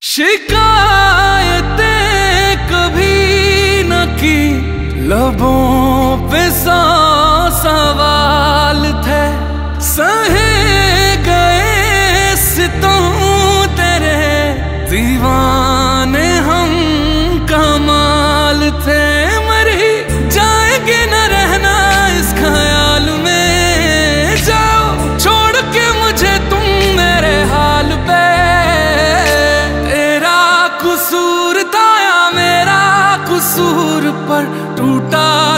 शिकायतें कभी न की, लबों पे सौ सवाल थे, सहे गए सितम तेरे, दीवाने हम कमाल थे। मरी जाएंगे न रहना इस ख्याल में, जाओ छोड़ के मुझे तुम मेरे हाल पे। कसूर था या मेरा कसूर पर टूटा